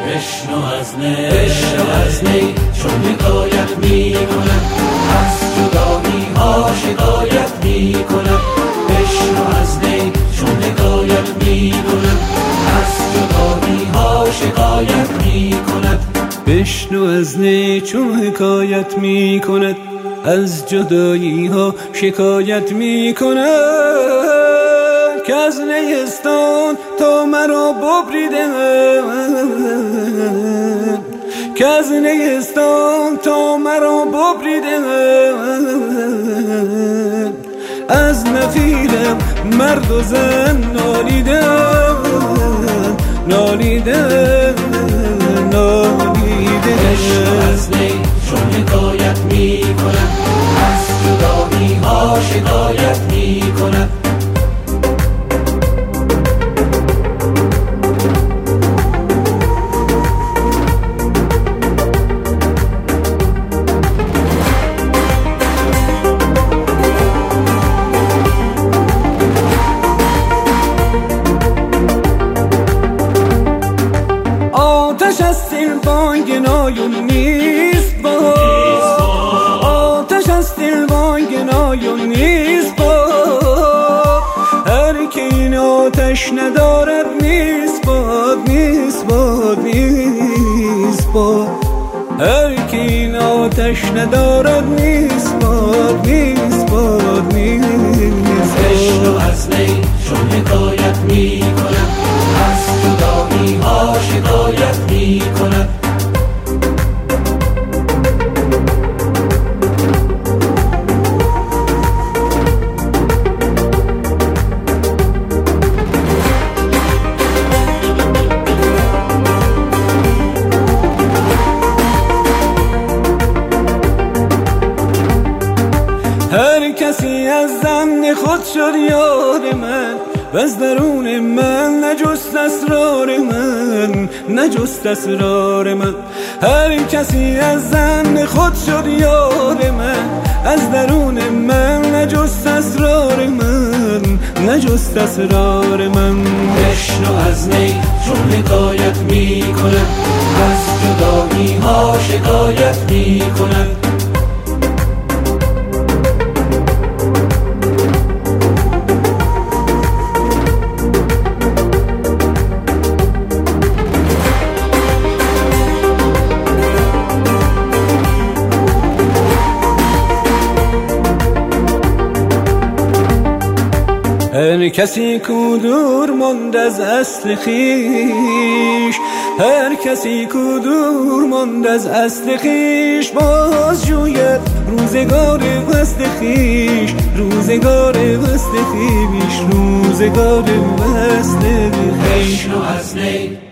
بشنو از نی چون حکایت می کند، از جدایی ها شکایت می کند. بشنو از نی چون حکایت می کند، از جدایی ها شکایت می کند. بشنو از نی چون حکایت می کند، از جدایی ها شکایت می کند. که از نیستان تا مرا ببریده، که از نیستان تا مرا ببریده. از نفیرم مرد و زن نالیده، نالیده، نالیده. بشنو از نی چون حکایت می کند، از جدایی ها شکایت می کند. آتش از دل بانگنایون نیست با، آتش از دل بانگنایون نیست با. هر که این آتش ندارد نیست باد، نیست باد، نیست باد. هر که این آتش ندارد نیست باد، نیست باد، نیست باد. بشنو از نی چون حکایت می کند، از جدایی ها شکایت می کند. هر کسی از ظن خود شد یار من، و از درون من نجست اسرار من، نجست اسرار من. هر کسی از ظن خود شد یار من، از درون من نجست اسرار من، نجست اسرار من. بشنو از نی چون حکایت می کند، از جدایی ها شکایت می کند. هر کسی کو دور ماند از اصل خویش، هر کسی کو دور ماند از اصل خویش، باز جوید روزگار وصل خویش، روزگار وصل خویش، روزگار وصل خویش. بشنو از نی